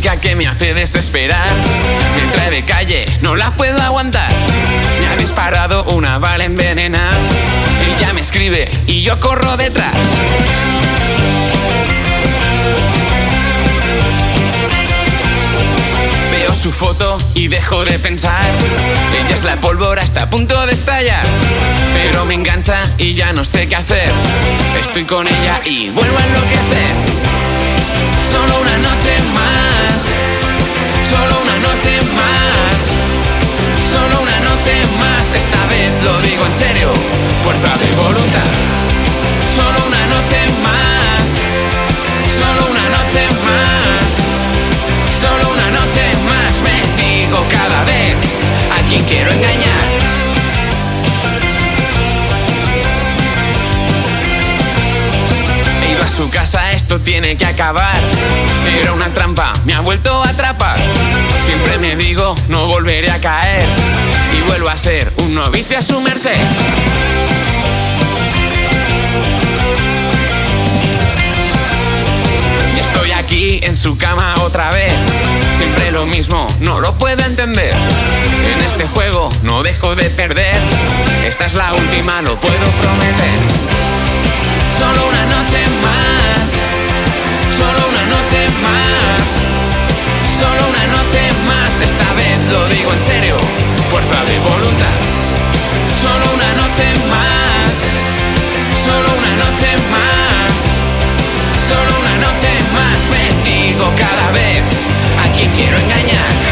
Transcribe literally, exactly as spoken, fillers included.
música que me hace desesperar, me trae de calle, no la puedo aguantar. Me ha disparado una bala envenenada. Ella me escribe y yo corro detrás. Veo su foto y dejo de pensar. Ella es la pólvora, está a punto de estallar. Pero me engancha y ya no sé qué hacer. Estoy con ella y vuelvo a enloquecer. Solo una noche más, solo una noche más, solo una noche más. Esta vez lo digo en serio, fuerza de voluntad. Solo una noche más, solo una noche más, solo una noche más. Me digo cada vez a quien quiero engañar. He ido a su casa, esto tiene que acabar. Era una trampa, me ha vuelto a atrapar. Siempre me digo, no volveré a caer. Y vuelvo a ser un novicio a su merced. Y estoy aquí en su cama otra vez. Siempre lo mismo, no lo puedo entender. En este juego no dejo de perder. Esta es la última, lo puedo prometer. Solo una noche más, solo una noche más, solo una noche más. Esta vez lo digo en serio, fuerza de voluntad. Solo una noche más, solo una noche más, solo una noche más. Me digo cada vez a quien quiero engañar.